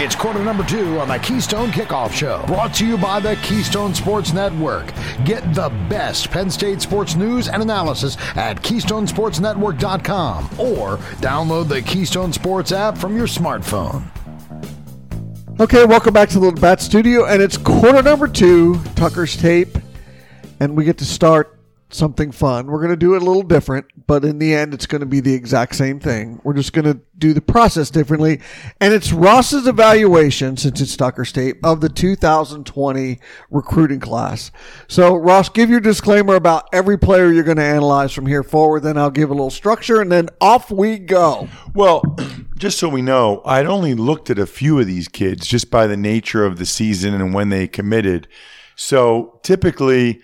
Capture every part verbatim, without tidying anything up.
It's quarter number two on the Keystone Kickoff Show, brought to you by the Keystone Sports Network. Get the best Penn State sports news and analysis at keystone sports network dot com or download the Keystone Sports app from your smartphone. Okay, welcome back to the Little Bat Studio, and it's quarter number two, Tucker's Tape, and we get to start something fun. We're going to do it a little different, but in the end, it's going to be the exact same thing. We're just going to do the process differently, and it's Ross's evaluation, since it's Tucker's Tape, of the two thousand twenty recruiting class. So, Ross, give your disclaimer about every player you're going to analyze from here forward, then I'll give a little structure, and then off we go. Well, just so we know, I'd only looked at a few of these kids just by the nature of the season and when they committed. So, typically,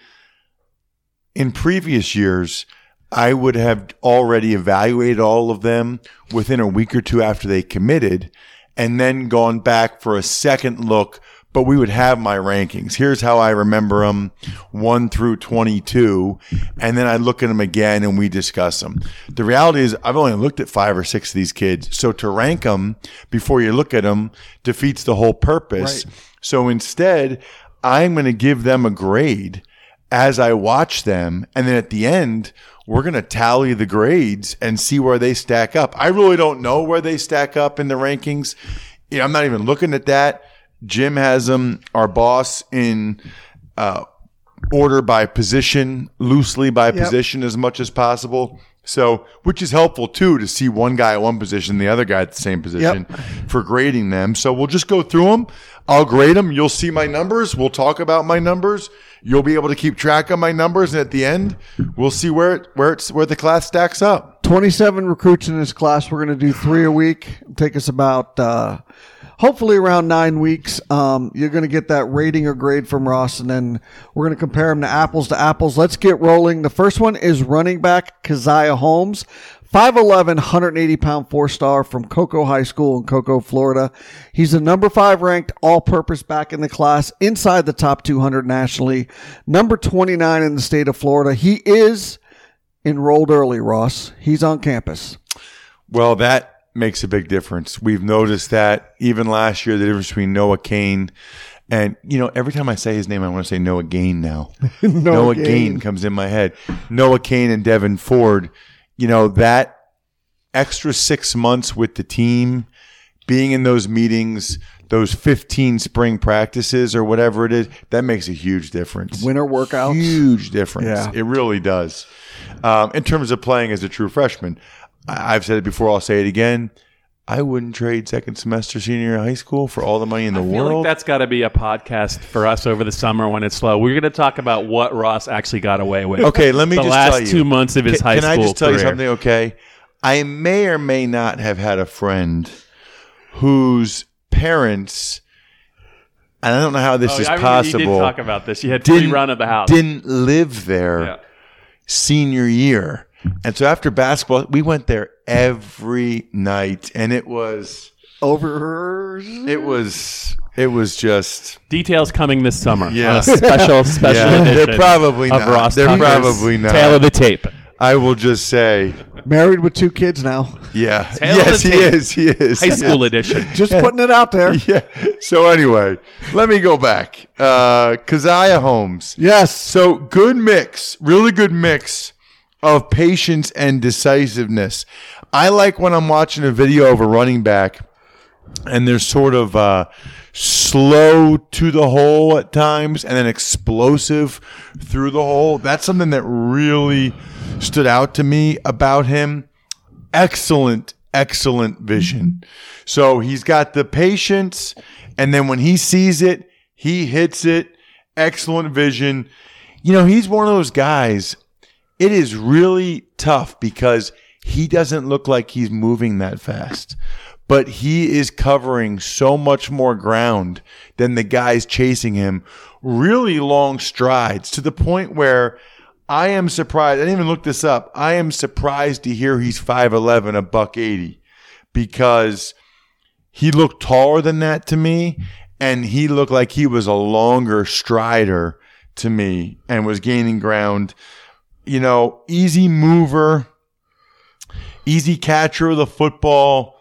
in previous years, I would have already evaluated all of them within a week or two after they committed and then gone back for a second look, but we would have my rankings. Here's how I remember them, one through twenty-two, and then I look at them again and we discuss them. The reality is I've only looked at five or six of these kids, so to rank them before you look at them defeats the whole purpose. Right. So instead, I'm going to give them a grade as I watch them, and then at the end, we're going to tally the grades and see where they stack up. I really don't know where they stack up in the rankings. You know, I'm not even looking at that. Jim has them, our boss, in uh, order by position, loosely by yep. position as much as possible. So, which is helpful too, to see one guy at one position, the other guy at the same position yep. for grading them. So we'll just go through them. I'll grade them. You'll see my numbers. We'll talk about my numbers. You'll be able to keep track of my numbers, and at the end, we'll see where it, where it's where the class stacks up. twenty-seven recruits in this class. We're going to do three a week. It'll take us about uh, hopefully around nine weeks. Um, you're going to get that rating or grade from Ross, and then we're going to compare them to apples to apples. Let's get rolling. The first one is running back Keziah Holmes. five eleven, one hundred eighty pound four-star from Cocoa High School in Cocoa, Florida. He's the number five ranked all-purpose back in the class, inside the top two hundred nationally, number twenty-nine in the state of Florida. He is enrolled early, Ross. He's on campus. Well, that makes a big difference. We've noticed that even last year, the difference between Noah Kane and, you know, every time I say his name, I want to say Noah Gain now. Noah, Noah Gain. Gain comes in my head. Noah Kane and Devin Ford. You know, that extra six months with the team, being in those meetings, those fifteen spring practices or whatever it is, that makes a huge difference. Winter workouts. Huge difference. Yeah. It really does. Um, in terms of playing as a true freshman, I've said it before, I'll say it again. I wouldn't trade second semester senior year of high school for all the money in the I feel world. Like that's got to be a podcast for us over the summer when it's slow. We're going to talk about what Ross actually got away with. Okay, let me the just last tell you. two months of his can, high can school Can I just tell career. you something, okay? I may or may not have had a friend whose parents, and I don't know how this oh, is I possible. You did talk about this. You had free run of the house. Didn't live there yeah. senior year. And so after basketball, we went there every night, and it was over. It was it was just details coming this summer. Yeah, a special special yeah. edition. They're probably of not. Ross They're Tucker's probably not. Tale of the tape. I will just say, married with two kids now. Yeah, Tale yes, he tape. is. He is. High school edition. Just yeah. putting it out there. Yeah. So anyway, let me go back. Uh, Keziah Holmes. Yes. So good mix, really good mix of patience and decisiveness. I like when I'm watching a video of a running back and they're sort of uh, slow to the hole at times and then explosive through the hole. That's something that really stood out to me about him. Excellent, excellent vision. So he's got the patience, and then when he sees it, he hits it. Excellent vision. You know, he's one of those guys. It is really tough because he doesn't look like he's moving that fast, but he is covering so much more ground than the guys chasing him. Really long strides to the point where I am surprised. I didn't even look this up. I am surprised to hear he's five eleven, a buck eighty, because he looked taller than that to me, and he looked like he was a longer strider to me and was gaining ground. You know, easy mover, easy catcher of the football.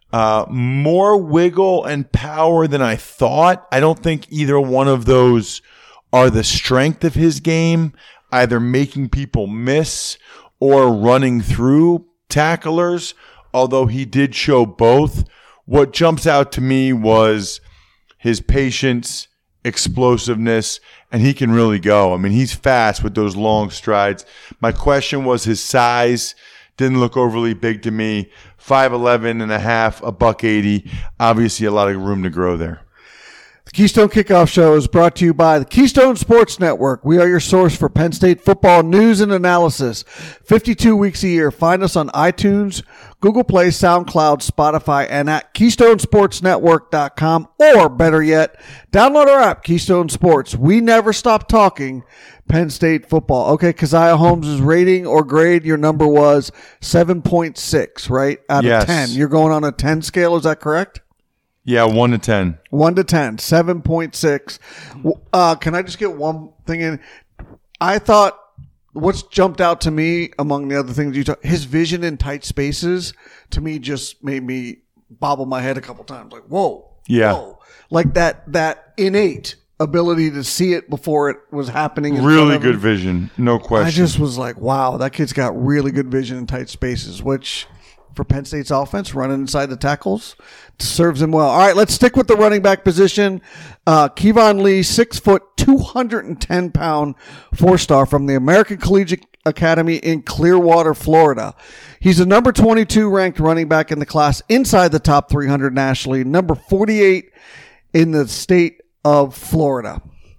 Uh, more wiggle and power than I thought. I don't think either one of those are the strength of his game, either making people miss or running through tacklers, although he did show both. What jumps out to me was his patience, explosiveness, and he can really go. I mean, he's fast with those long strides. My question was his size. Didn't look overly big to me. five eleven and a half, a buck eighty. Obviously, a lot of room to grow there. The Keystone Kickoff Show is brought to you by the Keystone Sports Network. We are your source for Penn State football news and analysis. fifty-two weeks a year. Find us on iTunes, Google Play, SoundCloud, Spotify, and at keystone sports network dot com. Or, better yet, download our app, Keystone Sports. We never stop talking Penn State football. Okay, Keziah Holmes' rating or grade, your number was seven point six, right? Out Yes. of ten. You're going on a ten scale, is that correct? Yeah, one to ten. one to ten, seven point six. Uh, can I just get one thing in? I thought what's jumped out to me among the other things you talk, his vision in tight spaces, to me just made me bobble my head a couple times. Like, whoa. Yeah. Whoa. Like that, that innate ability to see it before it was happening. in front Really of good him. vision. No question. I just was like, wow, that kid's got really good vision in tight spaces, which for Penn State's offense, running inside the tackles, serves him well. All right, let's stick with the running back position. Uh, Kevon Lee, six foot, two hundred ten pound, four star from the American Collegiate Academy in Clearwater, Florida. He's the number twenty-two ranked running back in the class, inside the top three hundred nationally, number forty-eight in the state of Florida.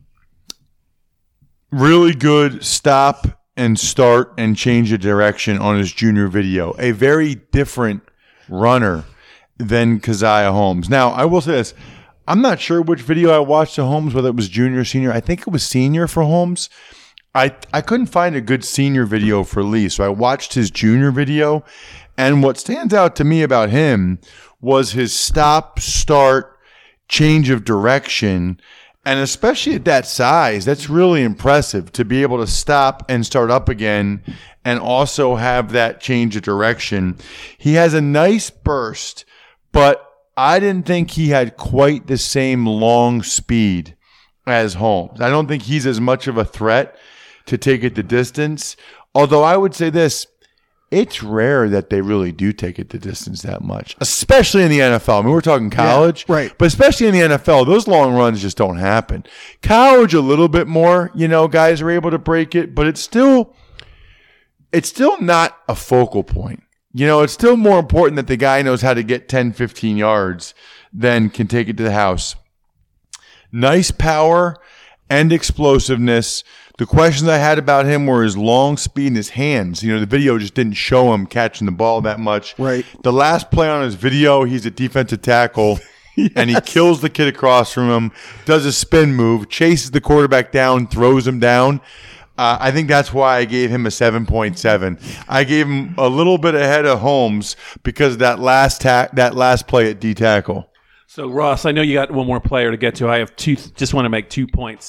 Really good stop and start and change of direction on his junior video. A very different runner than Keziah Holmes. Now, I will say this. I'm not sure which video I watched of Holmes, whether it was junior or senior. I think it was senior for Holmes. I I couldn't find a good senior video for Lee, so I watched his junior video. And what stands out to me about him was his stop, start, change of direction. And especially at that size, that's really impressive to be able to stop and start up again and also have that change of direction. He has a nice burst, but I didn't think he had quite the same long speed as Holmes. I don't think he's as much of a threat to take it the distance. Although I would say this, it's rare that they really do take it the distance that much, especially in the N F L. I mean, we're talking college, Yeah, right. but especially in the N F L, those long runs just don't happen. College, a little bit more, you know, guys are able to break it, but it's still, it's still not a focal point. You know, it's still more important that the guy knows how to get ten, fifteen yards than can take it to the house. Nice power and explosiveness. The questions I had about him were his long speed and his hands. You know, the video just didn't show him catching the ball that much. Right. The last play on his video, he's a defensive tackle, yes. and he kills the kid across from him, does a spin move, chases the quarterback down, throws him down. Uh, I think that's why I gave him a seven point seven. I gave him a little bit ahead of Holmes because of that last ta- that last play at D tackle. So, Ross, I know you got one more player to get to. I have two. Just want to make two points.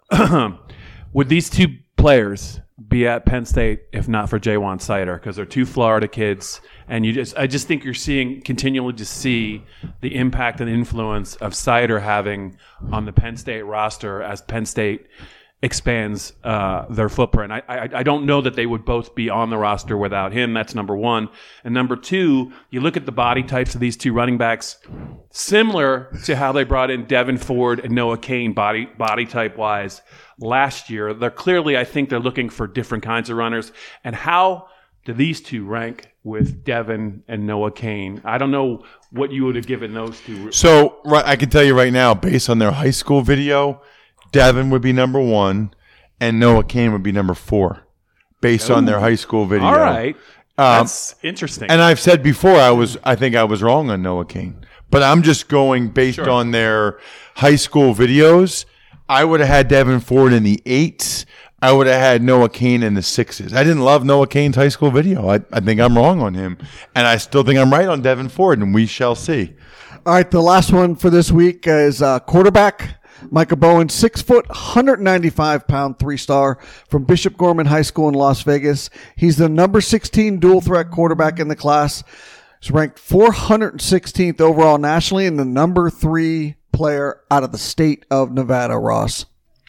Would these two players be at Penn State if not for Ja'Juan Seider? Because they're two Florida kids, and you just I just think you're seeing continually to see the impact and influence of Seider having on the Penn State roster as Penn State expands uh, their footprint. I, I I don't know that they would both be on the roster without him. That's number one. And number two, you look at the body types of these two running backs, similar to how they brought in Devin Ford and Noah Cain body body type wise last year. They're clearly, I think they're looking for different kinds of runners. And how do these two rank with Devin and Noah Cain? I don't know what you would have given those two. So right, I can tell you right now, based on their high school video, Devin would be number one, and Noah Cain would be number four, based Ooh. on their high school video. All right, um, that's interesting. And I've said before, I was, I think I was wrong on Noah Cain, but I'm just going based sure. on their high school videos. I would have had Devin Ford in the eights. I would have had Noah Cain in the sixes. I didn't love Noah Cain's high school video. I, I think I'm wrong on him, and I still think I'm right on Devin Ford, and we shall see. All right, the last one for this week is uh, quarterback. Micah Bowen, six foot, one hundred ninety-five pound, three star from Bishop Gorman High School in Las Vegas. He's the number sixteen dual threat quarterback in the class. He's ranked four hundred sixteenth overall nationally and the number three player out of the state of Nevada, Ross.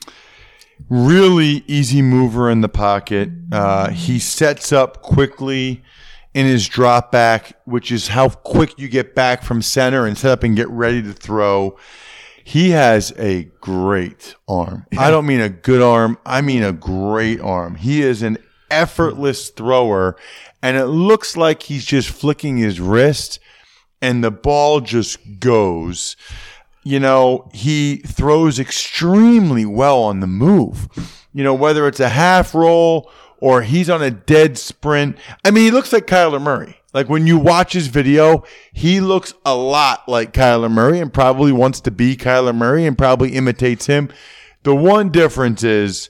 Really easy mover in the pocket. Uh, he sets up quickly in his drop back, which is how quick you get back from center and set up and get ready to throw. He has a great arm. Yeah. I don't mean a good arm. I mean a great arm. He is an effortless thrower, and it looks like he's just flicking his wrist and the ball just goes. You know, he throws extremely well on the move. You know, whether it's a half roll or he's on a dead sprint. I mean, he looks like Kyler Murray. Like when you watch his video, he looks a lot like Kyler Murray and probably wants to be Kyler Murray and probably imitates him. The one difference is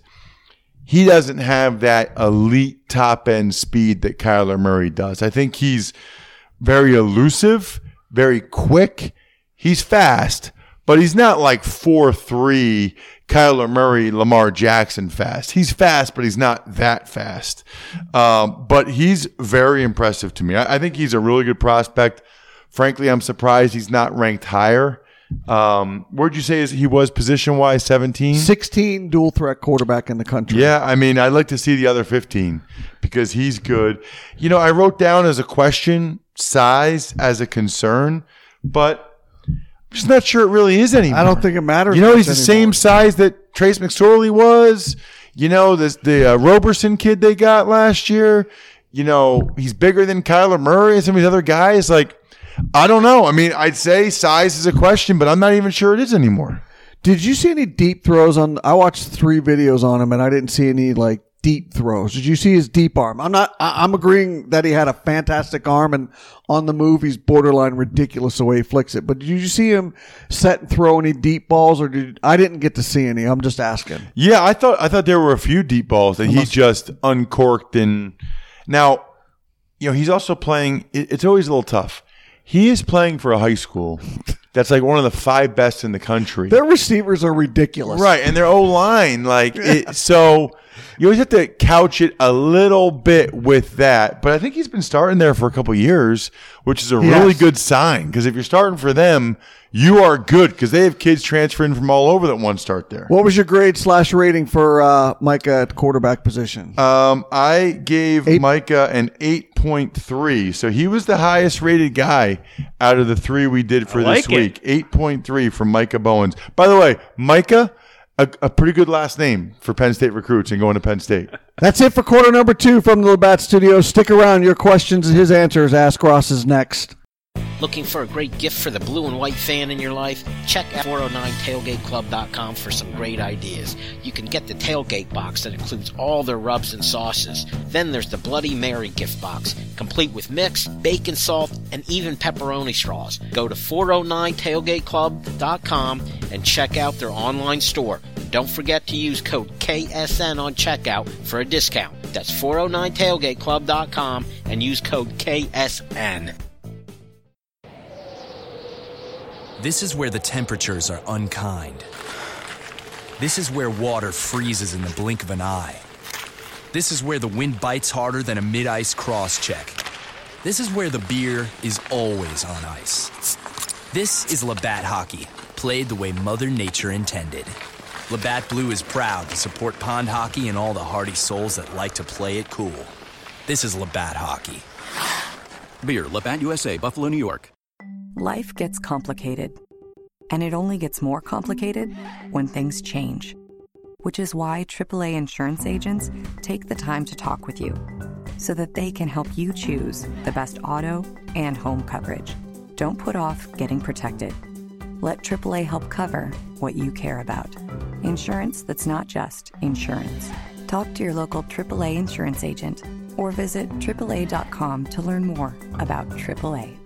he doesn't have that elite top end speed that Kyler Murray does. I think he's very elusive, very quick. He's fast, but he's not like four three Kyler Murray, Lamar Jackson fast. He's fast, but he's not that fast. Um, but he's very impressive to me. I, I think he's a really good prospect. Frankly, I'm surprised he's not ranked higher. Um, where'd you say is he was position-wise, seventeen? sixteen dual threat quarterback in the country. Yeah, I mean, I'd like to see the other fifteen because he's good. You know, I wrote down as a question size as a concern, but I'm just not sure it really is anymore. I don't think it matters. You know, he's the anymore. same size that Trace McSorley was. You know, this, the uh, Roberson kid they got last year. You know, he's bigger than Kyler Murray and some of these other guys. Like, I don't know. I mean, I'd say size is a question, but I'm not even sure it is anymore. Did you see any deep throws on? I watched three videos on him, and I didn't see any like deep throws. Did you see his deep arm? I'm not. I, I'm agreeing that he had a fantastic arm, and on the move, he's borderline ridiculous the way he flicks it. But did you see him set and throw any deep balls, or did I didn't get to see any? I'm just asking. Yeah, I thought I thought there were a few deep balls that he just uncorked. And now, you know, he's also playing. It, it's always a little tough. He is playing for a high school that's like one of the five best in the country. Their receivers are ridiculous. Right, and their O-line, like, it, so you always have to couch it a little bit with that. But I think he's been starting there for a couple of years, which is a Yes. really good sign. Because if you're starting for them, you are good because they have kids transferring from all over that want to start there. What was your grade slash rating for uh, Micah at quarterback position? Um, I gave Eight. Micah an eight point three. So he was the highest rated guy out of the three we did for I this like it. week. eight point three from Micah Bowens. By the way, Micah, a, a pretty good last name for Penn State recruits and going to Penn State. That's it for quarter number two from the Labatt Studios. Stick around. Your questions and his answers. Ask Ross is next. Looking for a great gift for the blue and white fan in your life? Check out four oh nine tailgate club dot com for some great ideas. You can get the tailgate box that includes all their rubs and sauces. Then there's the Bloody Mary gift box, complete with mix, bacon salt, and even pepperoni straws. Go to four oh nine tailgate club dot com and check out their online store. And don't forget to use code K S N on checkout for a discount. That's four oh nine tailgate club dot com and use code K S N. This is where the temperatures are unkind. This is where water freezes in the blink of an eye. This is where the wind bites harder than a mid-ice cross-check. This is where the beer is always on ice. This is Labatt Hockey, played the way Mother Nature intended. Labatt Blue is proud to support pond hockey and all the hardy souls that like to play it cool. This is Labatt Hockey. Beer, Labatt U S A, Buffalo, New York. Life gets complicated, and it only gets more complicated when things change, which is why triple A insurance agents take the time to talk with you so that they can help you choose the best auto and home coverage. Don't put off getting protected. Let triple A help cover what you care about. Insurance that's not just insurance. Talk to your local triple A insurance agent or visit triple A dot com to learn more about triple A.